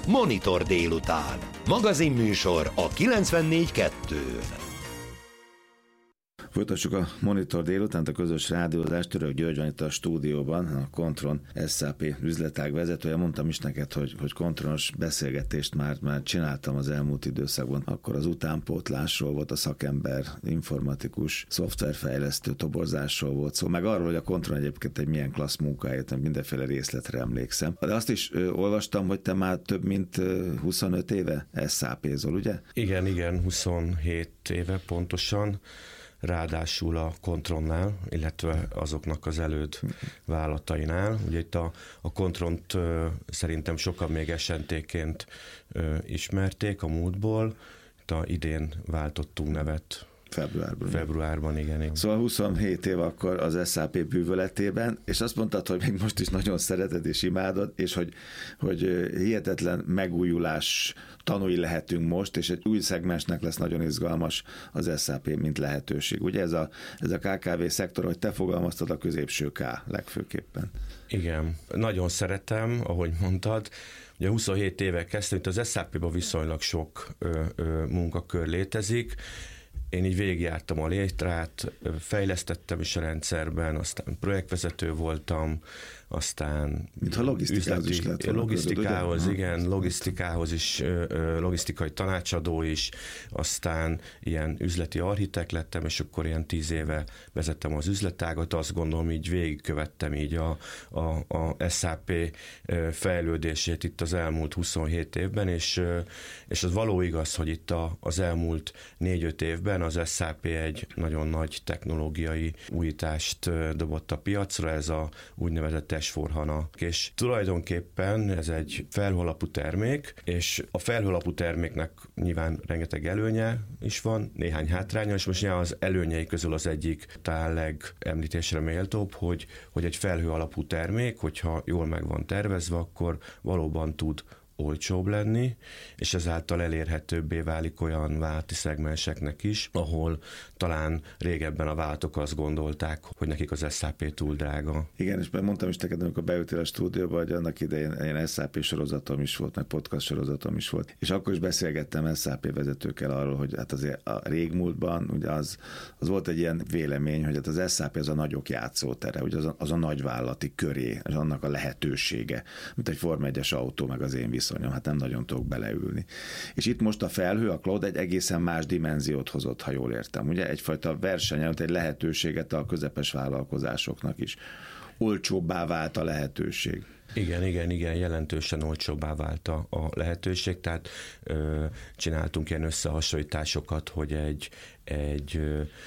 Monitor délután. Magazinműsor a 94.2-n. Folytassuk a Monitor délutánt, a közös rádiózást. Török György van itt a stúdióban, a Kontron SAP üzletág vezetője. Mondtam is neked, hogy kontronos beszélgetést már csináltam az elmúlt időszakban. Akkor az utánpótlásról volt, a szakember, informatikus, szoftverfejlesztő toborzásról volt szó, meg arról, hogy a Kontron egyébként egy milyen klassz munkáját, mindenféle részletre emlékszem. De azt is olvastam, hogy te már több mint 25 éve SAP-zol, ugye? Igen, 27 éve pontosan. Ráadásul a Kontronnál, illetve azoknak az előd vállalatainál. Ugye itt a Kontront szerintem sokan még SNT-ként ismerték a múltból. Itt idén váltottunk nevet. Februárban, igen. Szóval 27 év akkor az SAP bűvöletében, és azt mondtad, hogy még most is nagyon szereted és imádod, és hogy hihetetlen megújulás tanúi lehetünk most, és egy új szegmensnek lesz nagyon izgalmas az SAP, mint lehetőség. Ugye ez a KKV szektor, hogy te fogalmaztad, a középső K legfőképpen. Igen, nagyon szeretem, ahogy mondtad. Ugye 27 éve kezdtem, itt az SAP-ban viszonylag sok munkakör létezik. Én így végigjártam a létrát, fejlesztettem is a rendszerben, aztán projektvezető voltam, aztán logisztikához is, logisztikai tanácsadó is, aztán ilyen üzleti architekt lettem, és akkor ilyen 10 éve vezettem az üzletágat, azt gondolom, így végigkövettem így a SAP fejlődését itt az elmúlt 27 évben, és az való igaz, hogy itt az elmúlt 4-5 évben az SAP egy nagyon nagy technológiai újítást dobott a piacra, ez a úgynevezett S/4HANA. És tulajdonképpen ez egy felhőalapú termék, és a felhőalapú terméknek nyilván rengeteg előnye is van, néhány hátránya, és most az előnyei közül az egyik talán legemlítésre méltóbb, hogy egy felhőalapú termék, hogyha jól meg van tervezve, akkor valóban tud olcsóbb lenni, és ezáltal elérhetőbbé válik olyan vállalati szegmenseknek is, ahol talán régebben a vállalatok azt gondolták, hogy nekik az SAP túl drága. Igen, és mondtam is neked, amikor beültél a stúdióba, hogy annak idején ilyen SAP sorozatom is volt, meg podcast sorozatom is volt, és akkor is beszélgettem SAP vezetőkkel arról, hogy hát azért a régmúltban ugye az volt egy ilyen vélemény, hogy hát az SAP az a nagyok játszótere, ugye az a nagyvállalati köré, és annak a lehetősége, mint egy Forma 1-es autó, meg az én viszonyom, hát nem nagyon tudok beleülni. És itt most a felhő, a cloud egy egészen más dimenziót hozott, ha jól értem. Ugye egyfajta verseny, egy lehetőséget a közepes vállalkozásoknak is. Olcsóbbá vált a lehetőség. Igen, jelentősen olcsóbbá vált a lehetőség, tehát csináltunk ilyen összehasonlításokat, hogy egy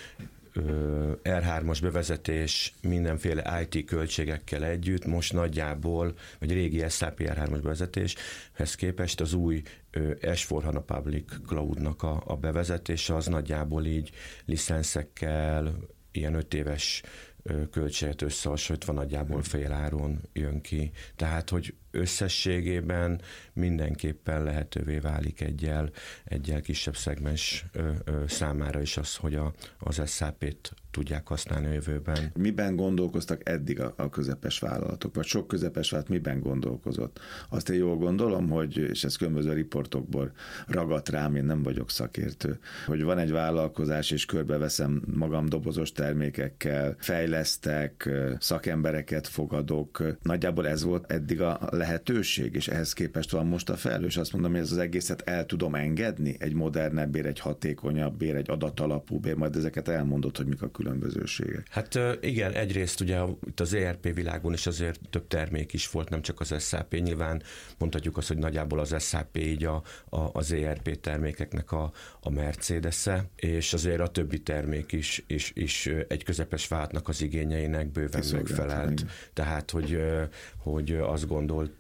R3-as bevezetés mindenféle IT költségekkel együtt, most nagyjából, vagy régi SAP R3-as bevezetéshez képest az új S/4HANA Public Cloud-nak a bevezetése az nagyjából így licenszekkel, ilyen 5 éves költséget összehasonlítva nagyjából féláron jön ki. Tehát, hogy összességében mindenképpen lehetővé válik egyel kisebb szegmens számára is az, hogy az SAP-t tudják használni a jövőben. Miben gondolkoztak eddig a közepes vállalatok, vagy sok közepes vállalat miben gondolkozott? Azt én jól gondolom, hogy, és ez különböző riportokból ragadt rám, én nem vagyok szakértő, hogy van egy vállalkozás, és körbeveszem magam dobozos termékekkel, fejlesztek, szakembereket fogadok. Nagyjából ez volt eddig a lehetőség, és ehhez képest van most a felhő, és azt mondom, hogy ez az egészet el tudom engedni, egy modernebbér, egy hatékonyabbér, egy adatalapúbbér, majd ezeket elmondod, hogy mik a különbözőségek. Hát igen, egyrészt ugye itt az ERP világon is azért több termék is volt, nem csak az SAP, nyilván mondhatjuk azt, hogy nagyjából az SAP így az ERP termékeknek a Mercedes-e, és azért a többi termék is egy közepes vállalatnak az igényeinek bőven megfelelt. Tehát, hogy azt gondolt,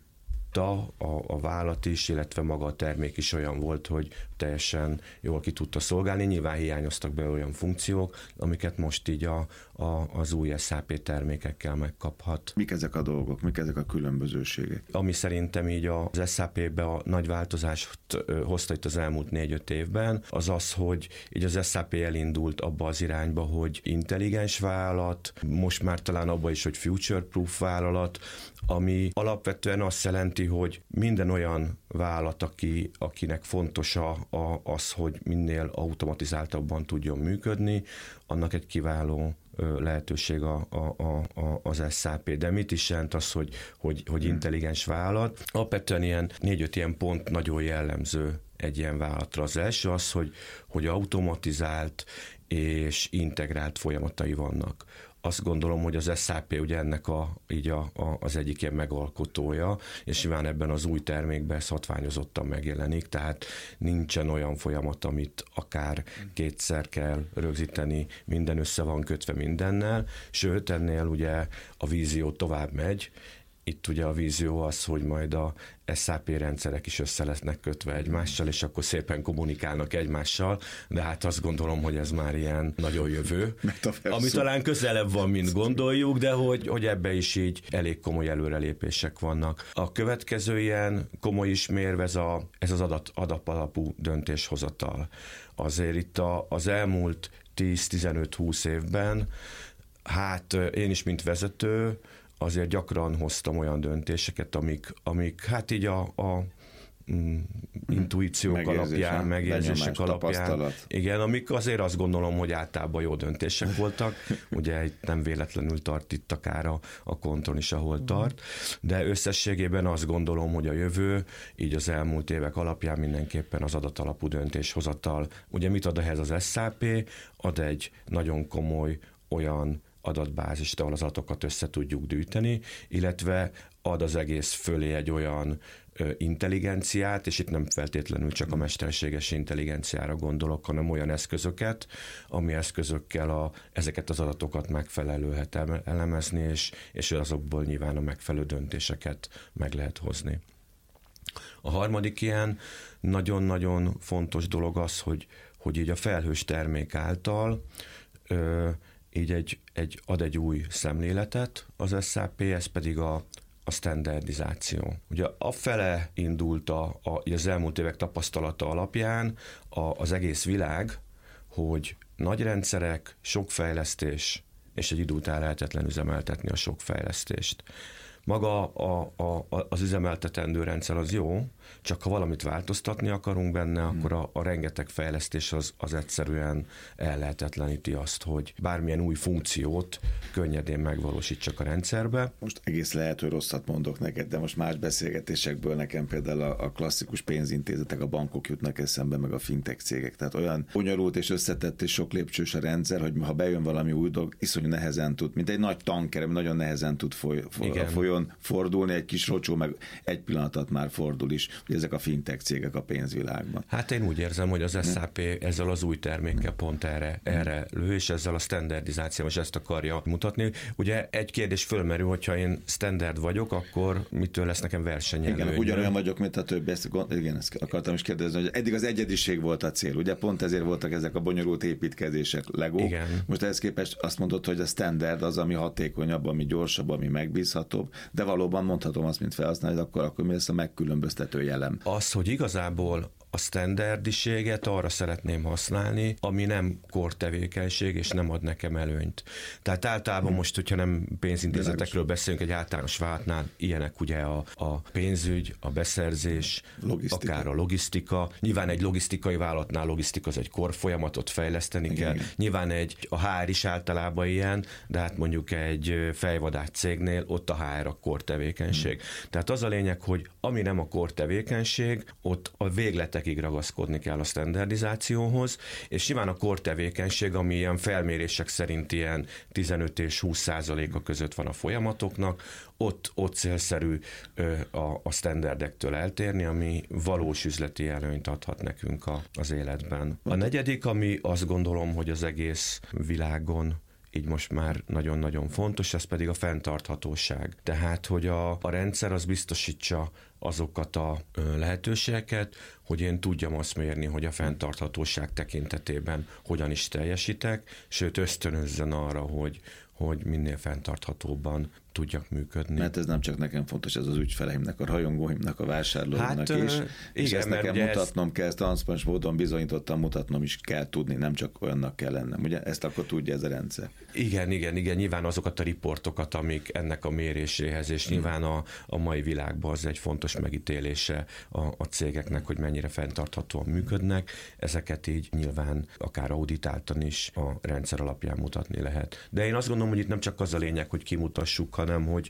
a vállalat is, illetve maga a termék is olyan volt, hogy teljesen jól ki tudta szolgálni. Nyilván hiányoztak be olyan funkciók, amiket most így az új SAP termékekkel megkaphat. Mik ezek a dolgok, mik ezek a különbözőségek? Ami szerintem így az SAP-be a nagy változást hozta itt az elmúlt 4-5 évben, az, hogy így az SAP elindult abba az irányba, hogy intelligens vállalat, most már talán abba is, hogy future-proof vállalat, ami alapvetően azt jelenti, jelenti, hogy minden olyan vállalat, akinek fontos az, hogy minél automatizáltabban tudjon működni, annak egy kiváló lehetőség az SAP. De mit is jelent az, hogy intelligens vállalat? Alapvetően ilyen 4-5 ilyen pont nagyon jellemző egy ilyen vállalatra. Az első az, hogy automatizált és integrált folyamatai vannak. Azt gondolom, hogy az SAP ugye ennek az egyik ilyen megalkotója, és nyilván ebben az új termékben ez hatványozottan megjelenik, tehát nincsen olyan folyamat, amit akár kétszer kell rögzíteni, minden össze van kötve mindennel, sőt ennél ugye a vízió tovább megy. Itt ugye a vízió az, hogy majd a SAP rendszerek is össze lesznek kötve egymással, és akkor szépen kommunikálnak egymással, de hát azt gondolom, hogy ez már ilyen nagyon jövő, ami talán közelebb van, mint gondoljuk, de hogy ebbe is így elég komoly előrelépések vannak. A következő ilyen komoly ismérv ez az adatalapú döntéshozatal. Azért itt az elmúlt 10-15-20 évben, hát én is, mint vezető, azért gyakran hoztam olyan döntéseket, amik hát így a intuíciók alapján, megérzések alapján, tapasztalat. Igen, amik azért azt gondolom, hogy általában jó döntések voltak. Ugye nem véletlenül tart itt akár a Kontron is, ahol tart, de összességében azt gondolom, hogy a jövő, így az elmúlt évek alapján mindenképpen az adatalapú döntéshozatal. Ugye mit ad ehhez az SAP? Ad egy nagyon komoly olyan adatbázist, ahol az adatokat össze tudjuk gyűjteni, illetve ad az egész fölé egy olyan intelligenciát, és itt nem feltétlenül csak a mesterséges intelligenciára gondolok, hanem olyan eszközöket, ami eszközökkel ezeket az adatokat megfelelő lehet elemezni, és azokból nyilván a megfelelő döntéseket meg lehet hozni. A harmadik ilyen nagyon-nagyon fontos dolog az, hogy így a felhős termék által így ad egy új szemléletet az SAP, ez pedig a standardizáció. Ugye afele indult az elmúlt évek tapasztalata alapján az egész világ, hogy nagy rendszerek, sok fejlesztés, és egy idő után lehetetlen üzemeltetni a sok fejlesztést. Maga az üzemeltetendő rendszer az jó, csak ha valamit változtatni akarunk benne, akkor a rengeteg fejlesztés az egyszerűen ellehetetleníti azt, hogy bármilyen új funkciót könnyedén megvalósítsak a rendszerbe. Most egész lehet, hogy rosszat mondok neked, de most más beszélgetésekből nekem például a klasszikus pénzintézetek, a bankok jutnak eszembe, meg a fintech cégek. Tehát olyan bonyolult és összetett és sok lépcsős a rendszer, hogy ha bejön valami új dolog, iszonyú nehezen tud, mint egy nagy tanker, ami nagyon nehezen tud folyón fordulni, egy kis rocsó, meg egy pillanatot már fordul is, hogy ezek a fintech cégek a pénzvilágban. Hát én úgy érzem, hogy az SAP ezzel az új termékkel pont erre lő, és ezzel a standardizációval is ezt akarja mutatni. Ugye egy kérdés fölmerül, hogyha én standard vagyok, akkor mitől lesz nekem versenyelőny? Igen, ugyanolyan vagyok, mint a többi. Igen, ezt akartam is kérdezni, hogy eddig az egyediség volt a cél, ugye pont ezért voltak ezek a bonyolult építkezések, Lego. Igen. Most ehhez képest azt mondod, hogy a standard az, ami hatékonyabb, ami gyorsabb, ami megbízhatóbb, de valóban mondhatom azt, mint felhasználni, akkor mi lesz a megkülönböztető jelem? Az, hogy igazából a standardiséget arra szeretném használni, ami nem kortevékenység, és nem ad nekem előnyt. Tehát általában most, hogyha nem pénzintézetekről beszélünk, egy általános vállalatnál ilyenek ugye a pénzügy, a beszerzés, akár a logisztika. Nyilván egy logisztikai vállalatnál logisztika az egy korfolyamatot fejleszteni kell. Igen. Nyilván a HR is általában ilyen, de hát mondjuk egy fejvadász cégnél ott a HR a kortevékenység. Tehát az a lényeg, hogy ami nem a kortevékenység, ott a végletekig ragaszkodni kell a standardizációhoz, és nyilván a kortevékenység, ami ilyen felmérések szerint ilyen 15 és 20% között van a folyamatoknak, ott célszerű a standardektől eltérni, ami valós üzleti előnyt adhat nekünk az életben. A negyedik, ami azt gondolom, hogy az egész világon így most már nagyon-nagyon fontos, ez pedig a fenntarthatóság. Tehát, hogy a rendszer az biztosítsa azokat a lehetőségeket, hogy én tudjam azt mérni, hogy a fenntarthatóság tekintetében hogyan is teljesítek, sőt ösztönözzen arra, hogy minél fenntarthatóbban tudjak működni. Mert ez nem csak nekem fontos, ez az ügyfeleimnek, a rajongóimnak, a vásárlóimnak is. Igen, és ezt nekem mutatnom kell, ezt transzparens módon bizonyítottan mutatnom is kell tudni, nem csak olyannak kell lennem. Ugye ezt akkor tudja ez a rendszer. Igen, nyilván azokat a riportokat, amik ennek a méréséhez, és nyilván a mai világban az egy fontos megítélése a cégeknek, hogy mennyire fenntarthatóan működnek. Ezeket így nyilván akár auditáltan is a rendszer alapján mutatni lehet. De én azt gondolom, hogy itt nem csak az a lényeg, hogy kimutassuk, hanem hogy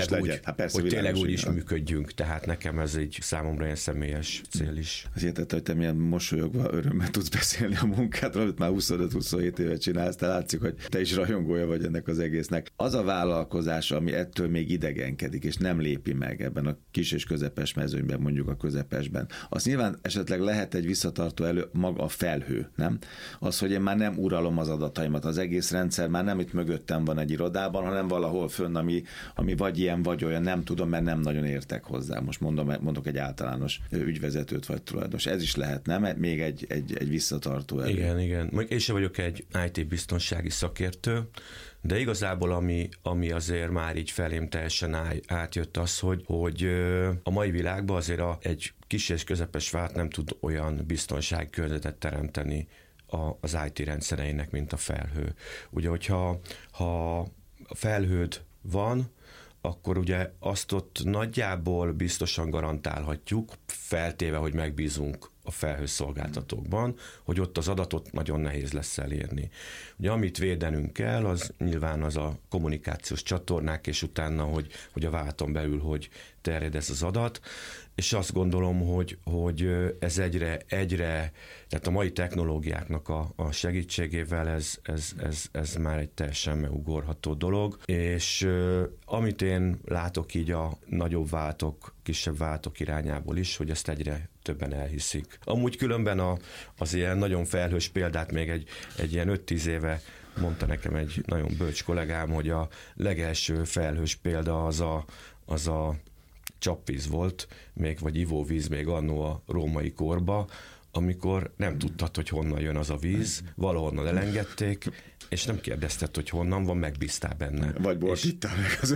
tényleg úgy is működjünk. Tehát nekem ez egy számomra ilyen személyes cél is. Az értette, hogy te milyen mosolyogva örömmel tudsz beszélni a munkádról, amit már 25-27 évet csinálsz, te látszik, hogy te is rajongója vagy ennek az egésznek. Az a vállalkozás, ami ettől még idegenkedik, és nem lépi meg ebben a kis és közepes mezőnyben, mondjuk a közepesben, az nyilván esetleg lehet egy visszatartó maga a felhő, nem? Az, hogy én már nem uralom az adataimat, az egész rendszer már nem itt mögöttem van egy irodában, hanem valahol fönn, ami vagy ilyen, vagy olyan, nem tudom, mert nem nagyon értek hozzá. Most mondok egy általános ügyvezetőt vagy tulajdonos. Ez is lehet, nem? Még egy visszatartó erő. Igen. Én sem vagyok egy IT-biztonsági szakértő, de igazából ami azért már így felém teljesen átjött az, hogy a mai világban azért egy kis és közepes vállalat nem tud olyan biztonságkörnyezetet teremteni az IT rendszereinek, mint a felhő. Ugye, hogyha a felhőd van, akkor ugye azt ott nagyjából biztosan garantálhatjuk, feltéve, hogy megbízunk a felhőszolgáltatókban, hogy ott az adatot nagyon nehéz lesz elérni. Ugye amit védenünk kell, az nyilván az a kommunikációs csatornák, és utána, hogy a vállalaton belül, hogy terjed ez az adat, és azt gondolom, hogy ez egyre, tehát a mai technológiáknak a segítségével ez már egy teljesen megugorható dolog, és amit én látok így a nagyobb vállalatok, kisebb vállalatok irányából is, hogy ezt egyre többen elhiszik. Amúgy különben az ilyen nagyon felhős példát még egy ilyen 5-10 éve mondta nekem egy nagyon bölcs kollégám, hogy a legelső felhős példa az a csapvíz volt, vagy ivóvíz még annó a római korba, amikor nem tudtad, hogy honnan jön az a víz, valahonnan elengedték, és nem kérdezted, hogy honnan van, megbíztál benne. Vagy bortíttál meg az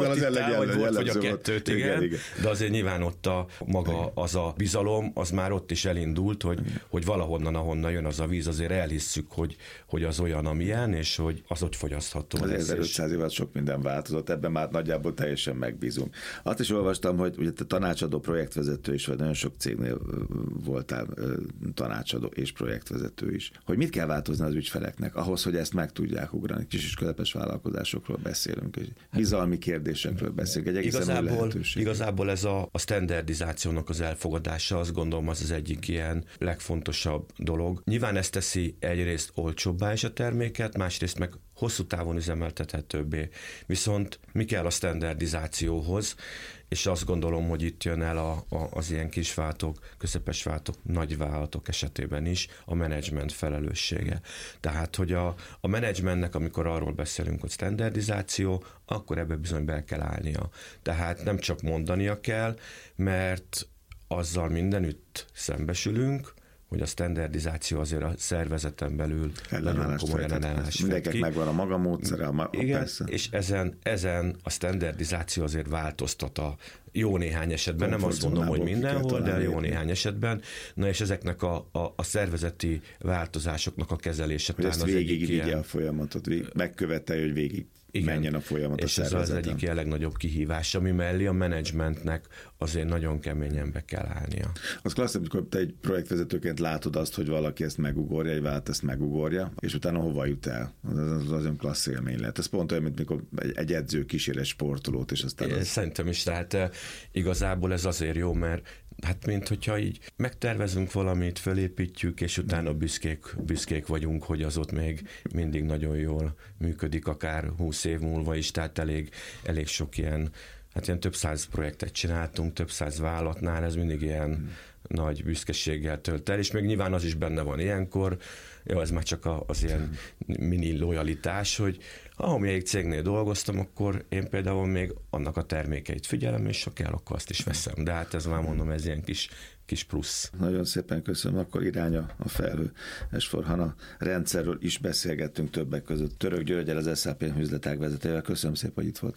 vagy a kettőt, igen. De azért nyilván ott maga az a bizalom, az már ott is elindult, hogy valahonnan, ahonnan jön az a víz, azért elhisszük, hogy az olyan, amilyen, és hogy az ott fogyasztható. Az 1500 év alatt sok minden változott, ebben már nagyjából teljesen megbízunk. Azt is olvastam, hogy ugye te tanácsadó, projektvezető is vagy, nagyon sok cégnél voltál tanácsadó és projektvezető is. Hogy mit kell változni az ügyfeleknek ahhoz, hogy ezt meg tudják ugrani. Kis és közepes vállalkozásokról beszélünk, és bizalmi kérdésekről beszélünk. Egy egészen lehetőség. Igazából ez a standardizációnak az elfogadása, azt gondolom, az egyik ilyen legfontosabb dolog. Nyilván ezt teszi egyrészt olcsóbbá is a terméket, másrészt meg hosszú távon üzemeltethetőbbé. Viszont mi kell a standardizációhoz, és azt gondolom, hogy itt jön el az ilyen kis vállalatok, közepes vállalatok, nagy vállalatok esetében is a menedzsment felelőssége. Tehát, hogy a menedzsmentnek, amikor arról beszélünk, hogy standardizáció, akkor ebbe bizony be kell állnia. Tehát nem csak mondania kell, mert azzal mindenütt szembesülünk, hogy a standardizáció azért a szervezeten belül nagyon komoly ellenállást mindenkinek megvan a maga módszere, igen, persze. És ezen a standardizáció azért változtat a jó néhány esetben, nem azt mondom, hogy mindenhol, de jó néhány esetben. Na és ezeknek a szervezeti változásoknak a kezelése. Hogy ezt végigvigye a folyamatot, megkövetelje, hogy végig menjen a folyamat a szervezeten. És ez az egyik legnagyobb kihívás, ami mellé a menedzsmentnek azért nagyon keményen be kell állnia. Az klassz, amikor te egy projektvezetőként látod azt, hogy valaki ezt megugorja, egy vállalat ezt megugorja, és utána hova jut el? Az olyan klassz élmény lehet. Ez pont olyan, mint mikor egy edző kísér egy sportolót, és aztán... Szerintem is, tehát igazából ez azért jó, mert hát mint hogyha így megtervezünk valamit, fölépítjük, és utána büszkék vagyunk, hogy az ott még mindig nagyon jól működik, akár 20 év múlva is, tehát elég sok ilyen több száz projektet csináltunk, több száz vállalatnál, ez mindig ilyen nagy büszkeséggel tölt el, és még nyilván az is benne van ilyenkor, jó, ez már csak az ilyen mini lojalitás, hogy amelyik cégnél dolgoztam, akkor én például még annak a termékeit figyelem, és ha kell, akkor azt is veszem. De hát ez már mondom, ez ilyen kis plusz. Nagyon szépen köszönöm, akkor iránya a felhő S/4HANA rendszerről is beszélgettünk többek között. Török Györggyel, az SAP üzletág vezetőjével. Köszönöm szépen, hogy itt volt.